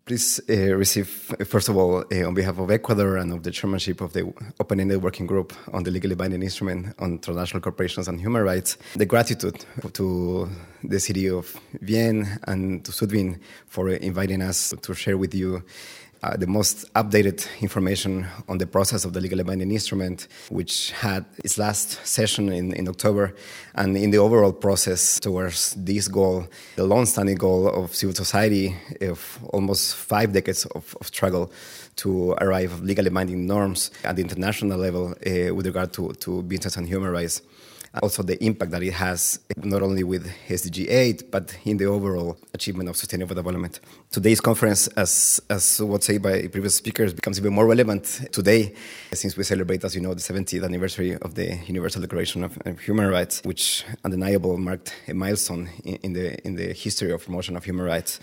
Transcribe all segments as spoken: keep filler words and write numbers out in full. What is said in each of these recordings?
Please uh, receive, first of all, uh, on behalf of Ecuador and of the chairmanship of the Open-Ended Working Group on the Legally Binding Instrument on Transnational Corporations and Human Rights, the gratitude to the city of Vienne and to Sudvin for inviting us to share with you Uh, the most updated information on the process of the legally binding instrument, which had its last session in, in October, and in the overall process towards this goal, the long-standing goal of civil society of almost five decades of, of struggle to arrive at legally binding norms at the international level uh, with regard to, to business and human rights. Also the impact that it has not only with S D G eight, but in the overall achievement of sustainable development. Today's conference, as as was said by previous speakers, becomes even more relevant today since we celebrate, as you know, the seventieth anniversary of the Universal Declaration of Human Rights, which undeniably marked a milestone in, in the in the history of promotion of human rights.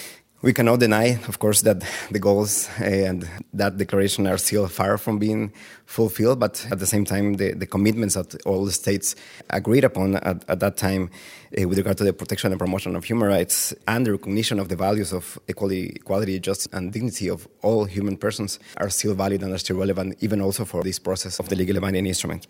We cannot deny, of course, that the goals uh, and that declaration are still far from being fulfilled, but at the same time, the, the commitments that all the states agreed upon at, at that time uh, with regard to the protection and promotion of human rights and the recognition of the values of equality, equality, justice, and dignity of all human persons are still valid and are still relevant, even also for this process of the legally binding instrument.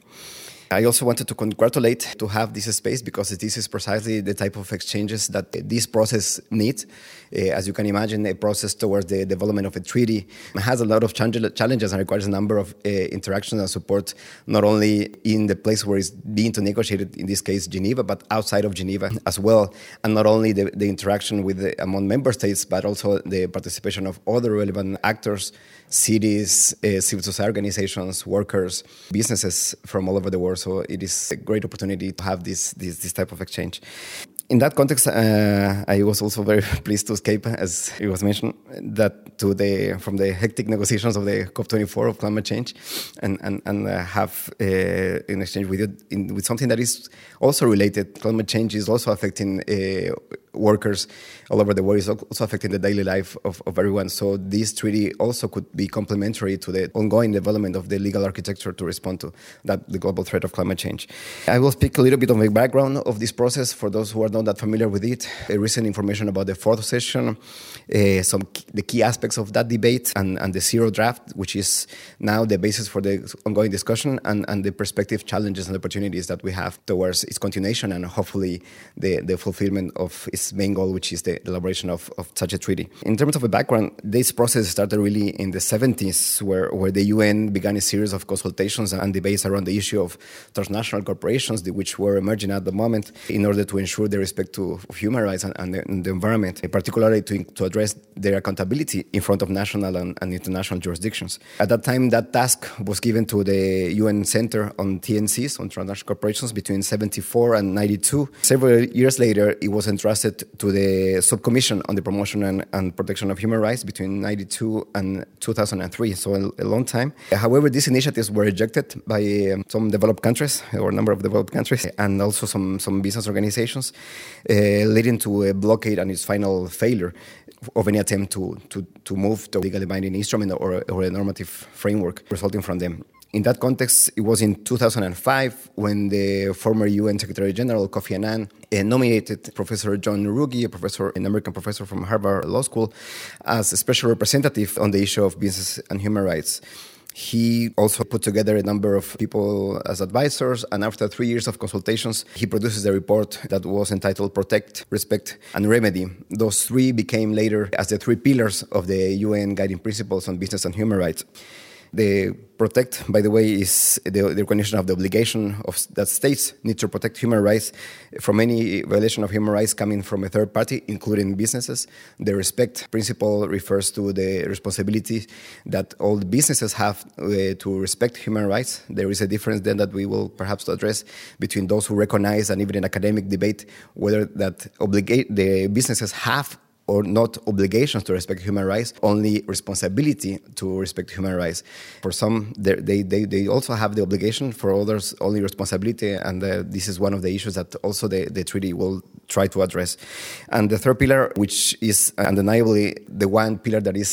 I also wanted to congratulate to have this space because this is precisely the type of exchanges that this process needs. Uh, as you can imagine, a process towards the development of a treaty has a lot of challenges and requires a number of uh, interactions and support, not only in the place where it's being to negotiated, in this case Geneva, but outside of Geneva as well. And not only the, the interaction with the, among member states, but also the participation of other relevant actors, cities, uh, civil society organizations, workers, businesses from all over the world. So it is a great opportunity to have this this, this type of exchange. In that context, uh, I was also very pleased to escape, as it was mentioned, that to the from the hectic negotiations of the COP twenty-four of climate change, and and and uh, have uh, an exchange with you in, with something that is also related. Climate change is also affecting uh, workers all over the world. It's also affecting the daily life of, of everyone. So this treaty also could be complementary to the ongoing development of the legal architecture to respond to that the global threat of climate change. I will speak a little bit of the background of this process for those who are not that familiar with it. Uh, recent information about the fourth session, uh, some key, the key aspects of that debate, and, and the zero draft, which is now the basis for the ongoing discussion, and, and the perspective, challenges, and opportunities that we have towards its continuation and hopefully the, the fulfillment of its main goal, which is the elaboration of, of such a treaty. In terms of a background, this process started really in the seventies, where, where the U N began a series of consultations and debates around the issue of transnational corporations, which were emerging at the moment, in order to ensure the respect to human rights and, and, the, and the environment, particularly to, to address their accountability in front of national and, and international jurisdictions. At that time, that task was given to the U N Center on T N Cs, on transnational corporations, between seventy-four and ninety-two. Several years later, it was entrusted to the Subcommission on the Promotion and, and Protection of Human Rights between ninety-two and two thousand three, so a, a long time. However, these initiatives were rejected by um, some developed countries, or a number of developed countries, and also some, some business organizations, uh, leading to a blockade and its final failure of any attempt to, to, to move to a legally binding instrument or, or a normative framework resulting from them. In that context, it was in two thousand five when the former U N Secretary General Kofi Annan uh, nominated Professor John Ruggie, a professor, an American professor from Harvard Law School, as a special representative on the issue of business and human rights. He also put together a number of people as advisors, and after three years of consultations, he produces a report that was entitled Protect, Respect, and Remedy. Those three became later as the three pillars of the U N Guiding Principles on Business and Human Rights. The protect, by the way, is the, the recognition of the obligation of that states need to protect human rights from any violation of human rights coming from a third party, including businesses. The respect principle refers to the responsibility that all the businesses have uh, to respect human rights. There is a difference then that we will perhaps address between those who recognize, and even in academic debate, whether that obligate the businesses have or not obligations to respect human rights, only responsibility to respect human rights. For some, they they, they also have the obligation, for others, only responsibility, and uh, this is one of the issues that also the, the treaty will try to address. And the third pillar, which is undeniably the one pillar that is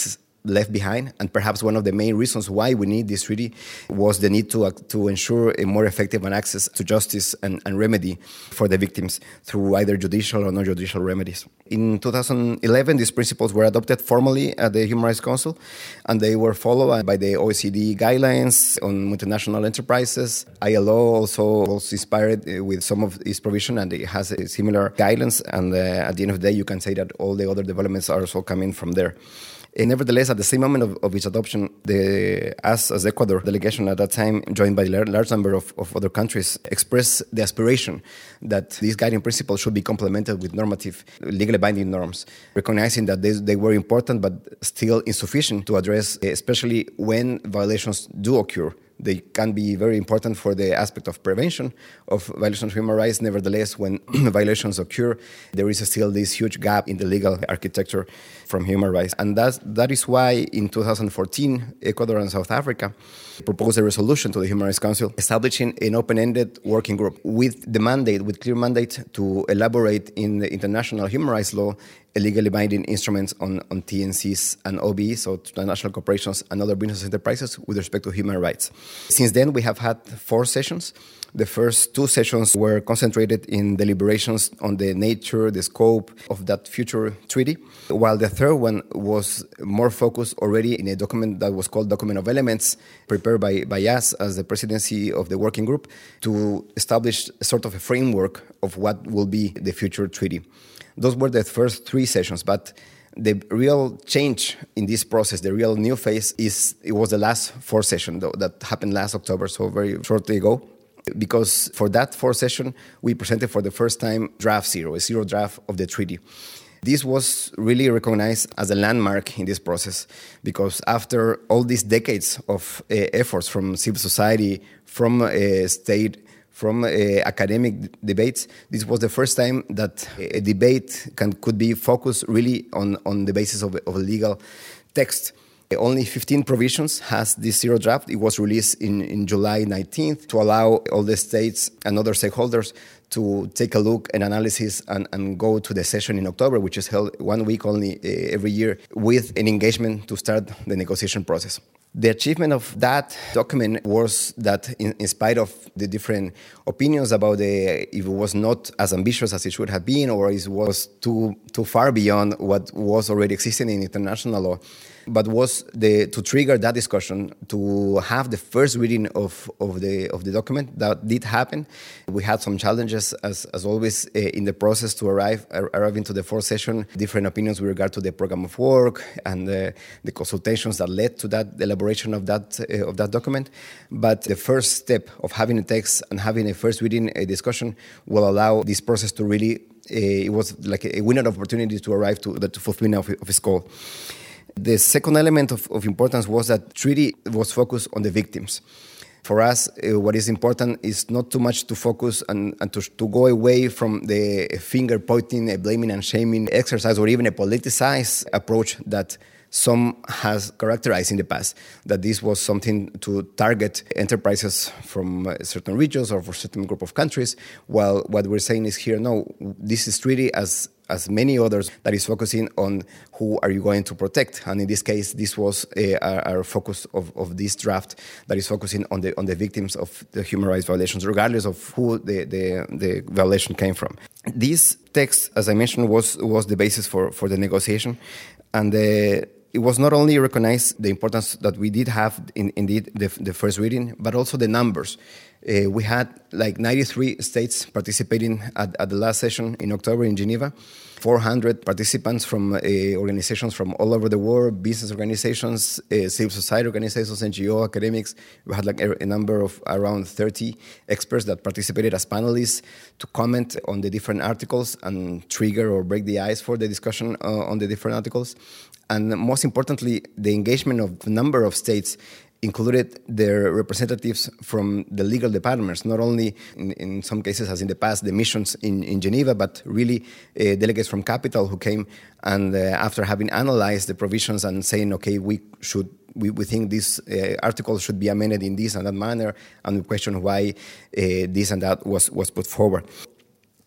left behind. And perhaps one of the main reasons why we need this treaty was the need to, uh, to ensure a more effective access to justice and, and remedy for the victims through either judicial or non-judicial remedies. In two thousand eleven, these principles were adopted formally at the Human Rights Council, and they were followed by the O E C D guidelines on multinational enterprises. I L O also was inspired with some of its provision, and it has a similar guidance. And uh, at the end of the day, you can say that all the other developments are also coming from there. And nevertheless, at the same moment of, of its adoption, the us as Ecuador delegation at that time, joined by a large number of, of other countries, expressed the aspiration that these guiding principles should be complemented with normative, legally binding norms, recognizing that they, they were important but still insufficient to address, especially when violations do occur. They can be very important for the aspect of prevention of violations of human rights. Nevertheless, when violations occur, there is still this huge gap in the legal architecture from human rights. And that's, that is why in two thousand fourteen, Ecuador and South Africa proposed a resolution to the Human Rights Council establishing an open-ended working group with the mandate, with clear mandate to elaborate in the international human rights law a legally binding instruments on, on T N Cs and O B Es, so transnational corporations and other business enterprises with respect to human rights. Since then, we have had four sessions. The first two sessions were concentrated in deliberations on the nature, the scope of that future treaty, while the third one was more focused already in a document that was called Document of Elements, prepared by, by us as the presidency of the working group to establish a sort of a framework of what will be the future treaty. Those were the first three sessions, but the real change in this process, the real new phase, is it was the last fourth session though, that happened last October, so very shortly ago. Because for that fourth session, we presented for the first time draft zero, a zero draft of the treaty. This was really recognized as a landmark in this process because after all these decades of uh, efforts from civil society, from uh, state, from uh, academic debates, this was the first time that a debate can, could be focused really on, on the basis of, of a legal text. Only fifteen provisions has this zero draft. It was released in, in July nineteenth to allow all the states and other stakeholders to take a look and analysis and, and go to the session in October, which is held one week only uh, every year, with an engagement to start the negotiation process. The achievement of that document was that in, in spite of the different opinions about the, if it was not as ambitious as it should have been or it was too, too far beyond what was already existing in international law, but was the, to trigger that discussion, to have the first reading of, of, the, of the document. That did happen. We had some challenges, as, as always, uh, in the process to arrive arrive into the fourth session, different opinions with regard to the program of work and uh, the consultations that led to that elaboration of that, uh, of that document. But the first step of having a text and having a first reading a discussion will allow this process to really, uh, it was like a window of opportunity to arrive to the fulfillment of, of its goal. The second element of, of importance was that treaty was focused on the victims. For us, uh, what is important is not too much to focus on, and to, to go away from the finger-pointing, a blaming and shaming exercise, or even a politicized approach that some has characterized in the past, that this was something to target enterprises from certain regions or for certain group of countries, while what we're saying is here, no, this is treaty as as many others that is focusing on who are you going to protect. And in this case, this was uh, our, our focus of, of this draft that is focusing on the on the victims of the human rights violations, regardless of who the, the, the violation came from. This text, as I mentioned, was was the basis for, for the negotiation. And the It was not only recognized the importance that we did have in indeed the, the first reading, but also the numbers. Uh, we had like ninety-three states participating at, at the last session in October in Geneva, four hundred participants from uh, organizations from all over the world, business organizations, uh, civil society organizations, N G O, academics. We had like a, a number of around thirty experts that participated as panelists to comment on the different articles and trigger or break the ice for the discussion uh, on the different articles. And most importantly, the engagement of a number of states included their representatives from the legal departments, not only in, in some cases, as in the past, the missions in, in Geneva, but really uh, delegates from Capital who came and uh, after having analyzed the provisions and saying, okay, we should We, we think this uh, article should be amended in this and that manner, and we question why uh, this and that was, was put forward.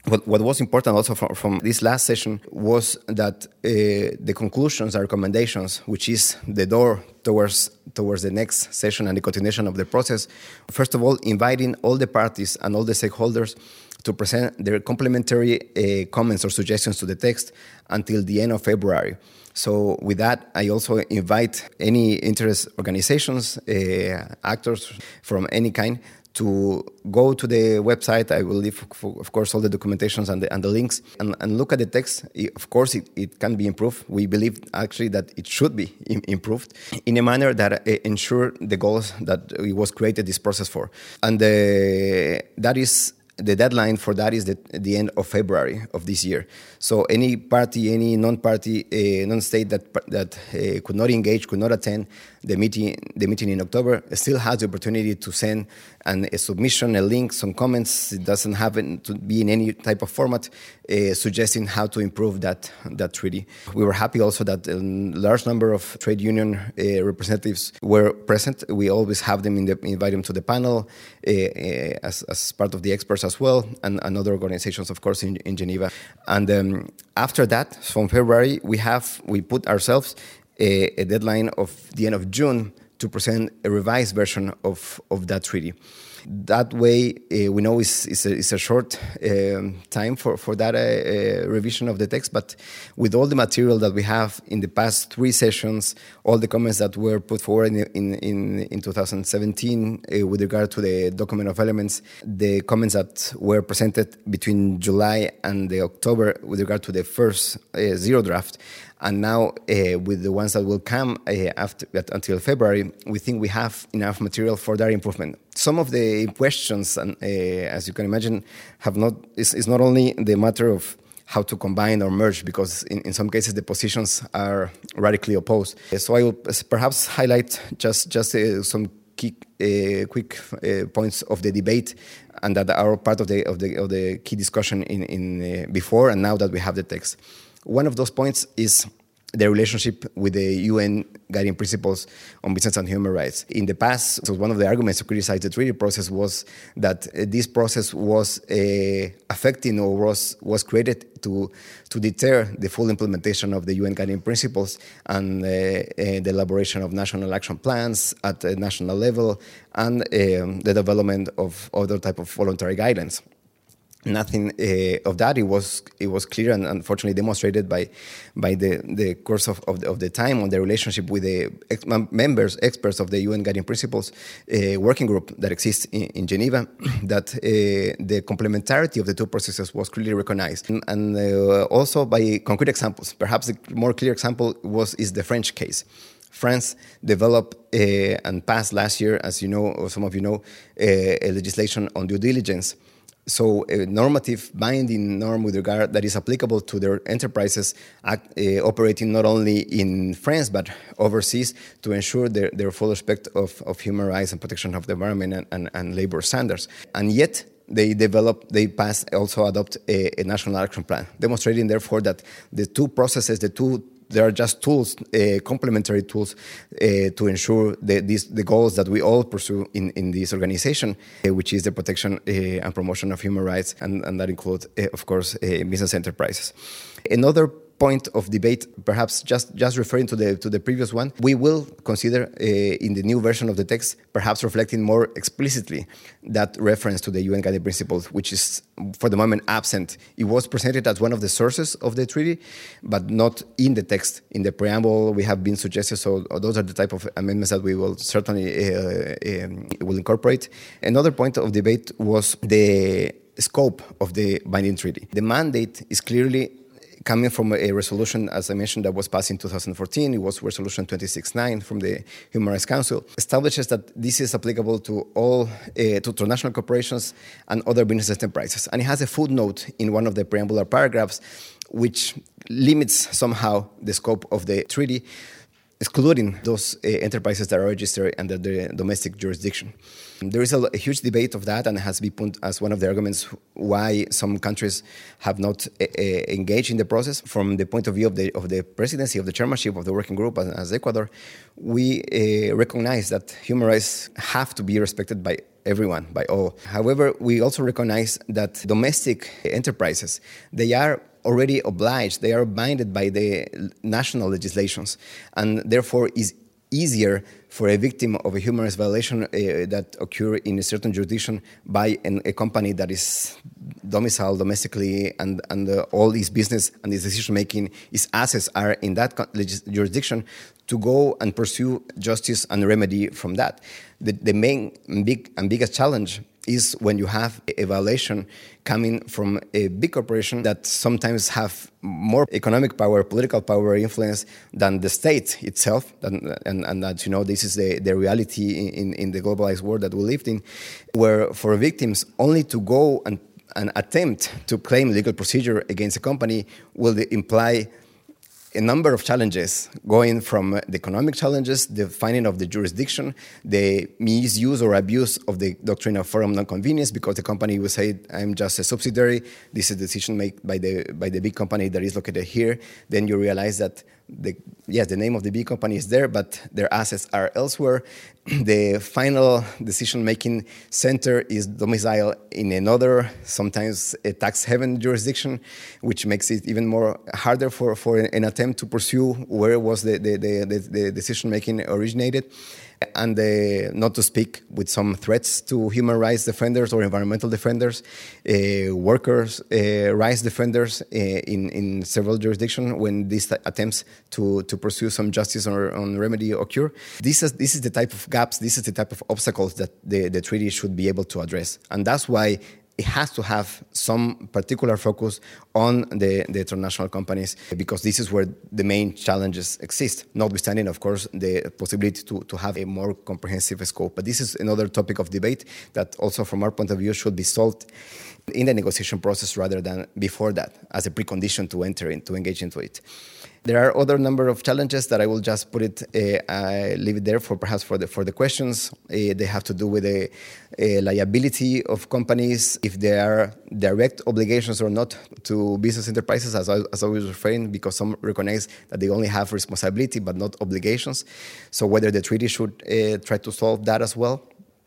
What, what was important also from, from this last session was that uh, the conclusions and recommendations, which is the door towards towards the next session and the continuation of the process, first of all, inviting all the parties and all the stakeholders to present their complementary uh, comments or suggestions to the text until the end of February. So with that, I also invite any interest organizations, uh, actors from any kind, to go to the website. I will leave, of course, all the documentations and the, and the links, and, and look at the text. Of course, it, it can be improved. We believe, actually, that it should be improved in a manner that uh, ensure the goals that it was created this process for. And uh, that is the deadline for that is the, the end of February of this year. So any party, any non-party, uh, non-state that that uh, could not engage, could not attend the meeting, the meeting in October, still has the opportunity to send an, a submission, a link, some comments. It doesn't have to be in any type of format, uh, suggesting how to improve that that treaty. We were happy also that a large number of trade union uh, representatives were present. We always have them in the invite them to the panel uh, uh, as as part of the experts as well, and, and other organizations, of course, in, in Geneva. And um, after that, from February, we have we put ourselves a, a deadline of the end of June to present a revised version of, of that treaty. That way, uh, we know it's, it's, a, it's a short um, time for, for that uh, uh, revision of the text, but with all the material that we have in the past three sessions, all the comments that were put forward in in, in, in two thousand seventeen uh, with regard to the document of elements, the comments that were presented between July and the October with regard to the first uh, zero draft, and now uh, with the ones that will come uh, after until February, we think we have enough material for that improvement. Some of the questions, and uh, as you can imagine, have not is, is not only the matter of how to combine or merge, because in, in some cases the positions are radically opposed. So I will perhaps highlight just just uh, some key uh, quick uh, points of the debate, and that are part of the of the of the key discussion in in uh, before and now that we have the text. One of those points is the relationship with the U N Guiding Principles on Business and Human Rights. In the past, so one of the arguments to criticize the treaty process was that uh, this process was uh, affecting or was was created to to deter the full implementation of the U N Guiding Principles and uh, uh, the elaboration of national action plans at a national level, and um, the development of other type of voluntary guidelines. Nothing uh, of that. It was it was clear and unfortunately demonstrated by by the, the course of, of, the, of the time on the relationship with the ex- members, experts of the U N Guiding Principles uh, working group that exists in, in Geneva, that uh, the complementarity of the two processes was clearly recognized. And, and uh, also by concrete examples. Perhaps the more clear example was is the French case. France developed uh, and passed last year, as you know, or some of you know, uh, a legislation on due diligence. So a normative binding norm with regard that is applicable to their enterprises act, uh, operating not only in France but overseas to ensure their, their full respect of, of human rights and protection of the environment and, and, and labor standards. And yet they develop, they pass, also adopt a, a national action plan, demonstrating therefore that the two processes, the two There are just tools, uh, complementary tools, uh, to ensure the, these, the goals that we all pursue in, in this organization, uh, which is the protection uh, and promotion of human rights, and, and that includes, uh, of course, uh, business enterprises. Another point of debate, perhaps just, just referring to the to the previous one, we will consider uh, in the new version of the text, perhaps reflecting more explicitly that reference to the U N Guiding Principles, which is for the moment absent. It was presented as one of the sources of the treaty, but not in the text. In the preamble, we have been suggested, so those are the type of amendments that we will certainly uh, um, will incorporate. Another point of debate was the scope of the binding treaty. The mandate is clearly coming from a resolution, as I mentioned, that was passed in two thousand fourteen. It was Resolution twenty-six nine from the Human Rights Council, establishes that this is applicable to all, uh, to transnational corporations and other business enterprises. And it has a footnote in one of the preambular paragraphs, which limits somehow the scope of the treaty, excluding those uh, enterprises that are registered under the domestic jurisdiction. There is a, a huge debate of that, and it has been put as one of the arguments why some countries have not uh, engaged in the process. From the point of view of the of the presidency, of the chairmanship of the working group as, as Ecuador, we uh, recognize that human rights have to be respected by everyone, by all. However, we also recognize that domestic enterprises, they are already obliged, they are binded by the national legislations, and therefore is easier for a victim of a human rights violation uh, that occur in a certain jurisdiction by an, a company that is domiciled domestically, and, and uh, all its business and its decision-making, its assets are in that jurisdiction, to go and pursue justice and remedy from that. The, the main big and biggest challenge is when you have a violation coming from a big corporation that sometimes have more economic power, political power, influence than the state itself. And, and, and as you know, this is the, the reality in, in the globalized world that we lived in, where for victims only to go and, and attempt to claim legal procedure against a company will imply a number of challenges, going from the economic challenges, the finding of the jurisdiction, the misuse or abuse of the doctrine of forum non-convenience, because the company will say, I'm just a subsidiary, this is a decision made by the by the big company that is located here. Then you realize that, the, yes, the name of the big company is there, but their assets are elsewhere. The final decision-making center is domiciled in another, sometimes a tax-haven jurisdiction, which makes it even more harder for, for an attempt to pursue where was the, the, the, the decision-making originated. And uh, not to speak with some threats to human rights defenders or environmental defenders, uh, workers' uh, rights defenders uh, in, in several jurisdictions when these attempts to, to pursue some justice or on remedy occur. This is, this is the type of gaps, this is the type of obstacles that the, the treaty should be able to address. And that's why it has to have some particular focus on the, the transnational companies, because this is where the main challenges exist, notwithstanding, of course, the possibility to, to have a more comprehensive scope. But this is another topic of debate that also, from our point of view, should be solved in the negotiation process rather than before that, as a precondition to enter in, to engage into it. There are other number of challenges that I will just put it, uh, I leave it there for perhaps for the for the questions. Uh, they have to do with the uh, liability of companies, if there are direct obligations or not to business enterprises, as I, as I was referring, because some recognize that they only have responsibility but not obligations. So whether the treaty should uh, try to solve that as well.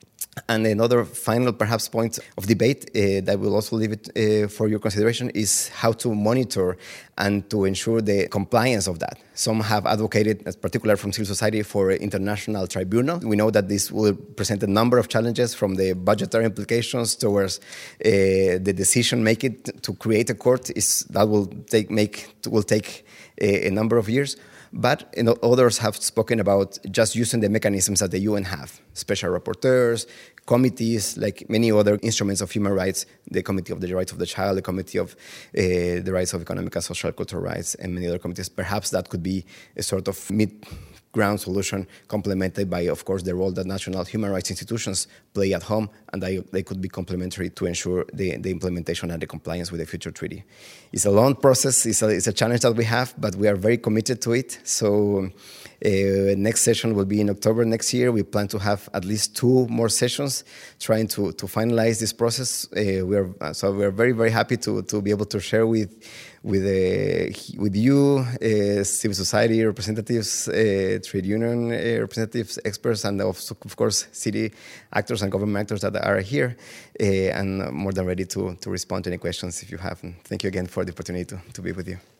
And another final, perhaps, point of debate uh, that we'll also leave it uh, for your consideration is how to monitor and to ensure the compliance of that. Some have advocated, as particular from civil society, for an international tribunal. We know that this will present a number of challenges, from the budgetary implications towards uh, the decision making to create a court. Is that will take make will take a, a number of years. But you know, others have spoken about just using the mechanisms that the U N have, special rapporteurs, committees, like many other instruments of human rights, the Committee of the Rights of the Child, the Committee of uh, the Rights of Economic and Social Cultural Rights, and many other committees. Perhaps that could be a sort of mid-ground solution, complemented by, of course, the role that national human rights institutions play at home, and they, they could be complementary to ensure the, the implementation and the compliance with the future treaty. It's a long process, it's a, it's a challenge that we have, but we are very committed to it. So uh, next session will be in October next year. We plan to have at least two more sessions trying to, to finalize this process. Uh, we are, so we are very, very happy to, to be able to share with with uh, with you, uh, civil society representatives, uh, trade union uh, representatives, experts, and of, of course city actors and government actors that are here, uh, and more than ready to, to respond to any questions if you have. And thank you again for the opportunity to, to be with you.